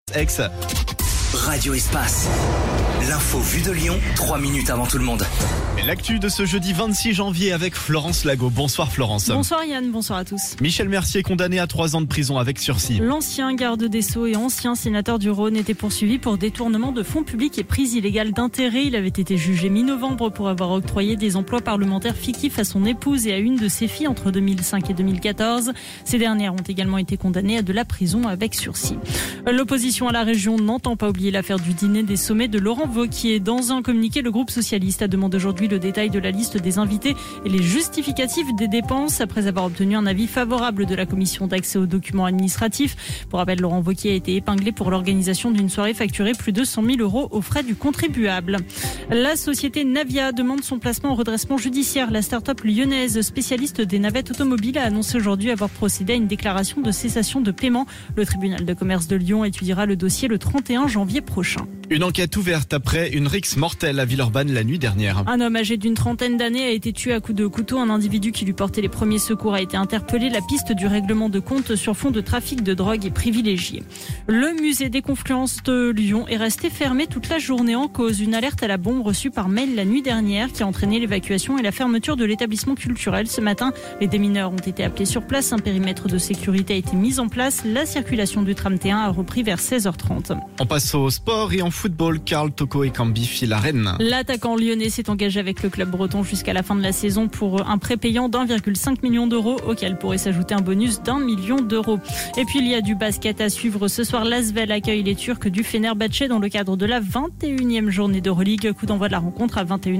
Ex. Radio Espace. L'info vue de Lyon, 3 minutes avant tout le monde. Et l'actu de ce jeudi 26 janvier avec Florence Lago. Bonsoir Florence. Bonsoir Yann, bonsoir à tous. Michel Mercier condamné à 3 ans de prison avec sursis. L'ancien garde des Sceaux et ancien sénateur du Rhône était poursuivi pour détournement de fonds publics et prise illégale d'intérêt. Il avait été jugé mi-novembre pour avoir octroyé des emplois parlementaires fictifs à son épouse et à une de ses filles entre 2005 et 2014. Ces dernières ont également été condamnées à de la prison avec sursis. L'opposition à la région n'entend pas oublier l'affaire du dîner des sommets de Laurent Wauquiez. Dans un communiqué, le groupe socialiste a demandé aujourd'hui le détail de la liste des invités et les justificatifs des dépenses après avoir obtenu un avis favorable de la commission d'accès aux documents administratifs. Pour rappel, Laurent Wauquiez a été épinglé pour l'organisation d'une soirée facturée plus de 100 000 € aux frais du contribuable. La société Navia demande son placement en redressement judiciaire. La start-up lyonnaise spécialiste des navettes automobiles a annoncé aujourd'hui avoir procédé à une déclaration de cessation de paiement. Le tribunal de commerce de Lyon étudiera le dossier le 31 janvier prochain. Une enquête ouverte après une rixe mortelle à Villeurbanne la nuit dernière. Un homme âgé d'une trentaine d'années a été tué à coups de couteau. Un individu qui lui portait les premiers secours a été interpellé. La piste du règlement de compte sur fond de trafic de drogue est privilégiée. Le musée des Confluences de Lyon est resté fermé toute la journée en cause une alerte à la bombe reçue par mail la nuit dernière qui a entraîné l'évacuation et la fermeture de l'établissement culturel. Ce matin, les démineurs ont été appelés sur place. Un périmètre de sécurité a été mis en place. La circulation du tram T1 a repris vers 16h30. On passe au sport et en football. Karl Toko Ekambi file à Rennes. L'attaquant lyonnais s'est engagé avec le club breton jusqu'à la fin de la saison pour un prêt payant d'1,5 million d'euros auquel pourrait s'ajouter un bonus d'1 million d'euros. Et puis il y a du basket à suivre. Ce soir, l'Asvel accueille les Turcs du Fenerbahçe dans le cadre de la 21e journée d'Euroligue. Coup d'envoi de la rencontre à 21h.